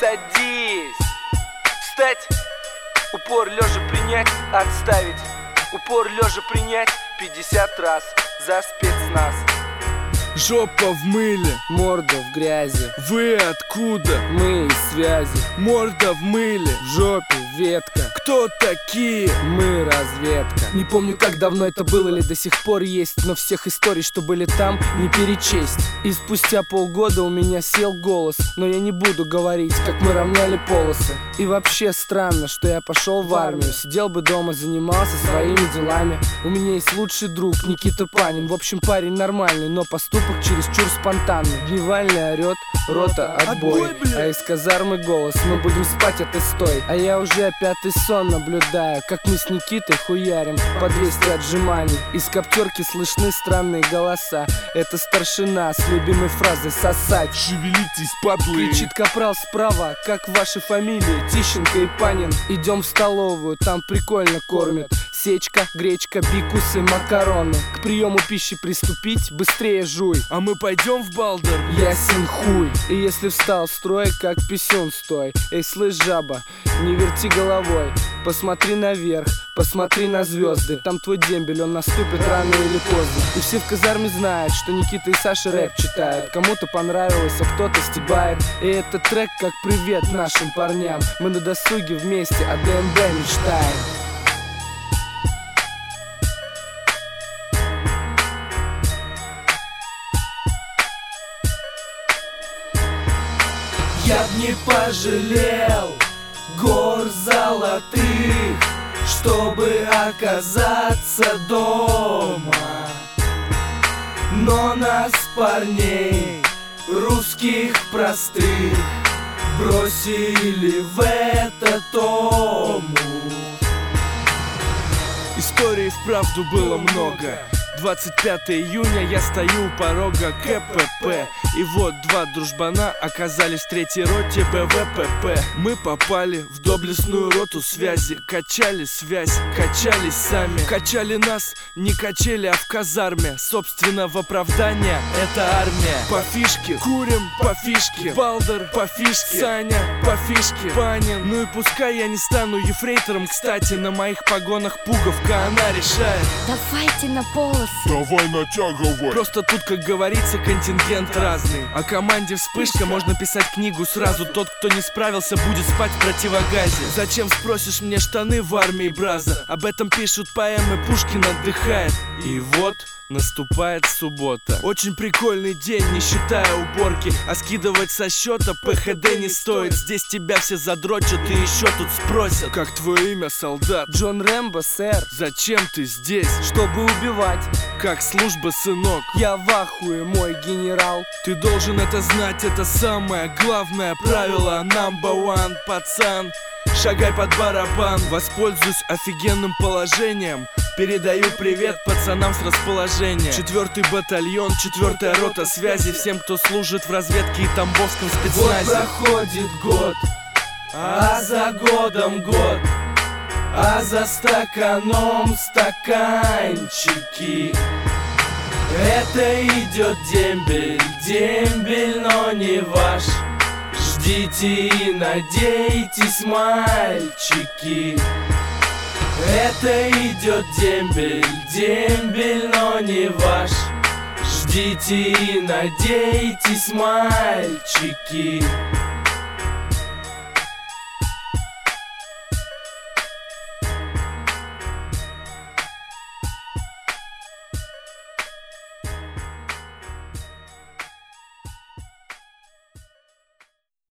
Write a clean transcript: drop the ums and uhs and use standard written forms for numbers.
Садись. Встать. Упор лежа принять, отставить. Упор лежа принять 50 раз за спецназ. Жопа в мыле, морда в грязи. Вы откуда? Мы из связи. Морда в мыле, в жопе ветка. Кто такие? Мы разведка. Не помню, как давно это было или до сих пор есть, но всех историй, что были там, не перечесть. И спустя полгода у меня сел голос, но я не буду говорить, как мы равняли полосы. И вообще странно, что я пошел в армию. Сидел бы дома, занимался своими делами. У меня есть лучший друг Никита Панин. В общем, парень нормальный, но поступок чересчур спонтанный. Дневальный орет, рота отбой. А из казармы голос: мы будем спать, а ты стой. А я уже пятый сон наблюдаю, как мы с Никитой хуярим по 200 отжиманий. Из коптерки слышны странные голоса. Это старшина с любимой фразой «сосать». Шевелитесь, падлы. Кричит капрал справа: как ваши фамилии? Тищенко и Панин. Идем в столовую, там прикольно кормят. Сечка, гречка, бикусы, макароны. К приему пищи приступить, быстрее жуй. А мы пойдем в Балдер? Ясен хуй. И если встал, строй, как писюн стой. Эй, слышь, жаба, не верти головой. Посмотри наверх, посмотри на звезды. Там твой дембель, он наступит рано или поздно. И все в казарме знают, что Никита и Саша рэп читают. Кому-то понравилось, а кто-то стебает. И этот трек как привет нашим парням. Мы на досуге вместе о ДМБ мечтаем. Я б не пожалел гор золотых, чтобы оказаться дома. Но нас, парней, русских простых, бросили в этот омут. Историй вправду было много. 25 июня я стою у порога КПП. И вот два дружбана оказались в третьей роте БВПП. Мы попали в доблестную роту связи. Качали связь, качались сами. Качали нас, не качели, а в казарме. Собственно, в оправдание это армия. По фишке, курим по фишке. Балдер по фишке, Саня по фишке, Панин. Ну и пускай я не стану ефрейтором. Кстати, на моих погонах пуговка, она решает. Давайте на полосы. Давай натягивай. Просто тут, как говорится, контингент разный. О команде «Вспышка» можно писать книгу сразу. Тот, кто не справился, будет спать в противогазе. Зачем, спросишь, мне штаны в армии, браза? Об этом пишут поэмы, Пушкин отдыхает. И вот наступает суббота. Очень прикольный день, не считая уборки. А скидывать со счета ПХД не стоит. Здесь тебя все задрочат и еще тут спросят: как твое имя, солдат? Джон Рэмбо, сэр. Зачем ты здесь? Чтобы убивать. Как служба, сынок? Я в ахуе, мой генерал. Ты должен это знать, это самое главное правило. Number one, пацан. Шагай под барабан, воспользуюсь офигенным положением. Передаю привет пацанам с расположения. 4-й батальон, 4-я рота связи. Всем, кто служит в разведке и тамбовском спецназе. Вот проходит год, а за годом год, а за стаканом стаканчики. Это идет дембель, дембель, но не ваш. Ждите и надейтесь, мальчики. Это идет дембель, дембель, но не ваш. Ждите и надейтесь, мальчики.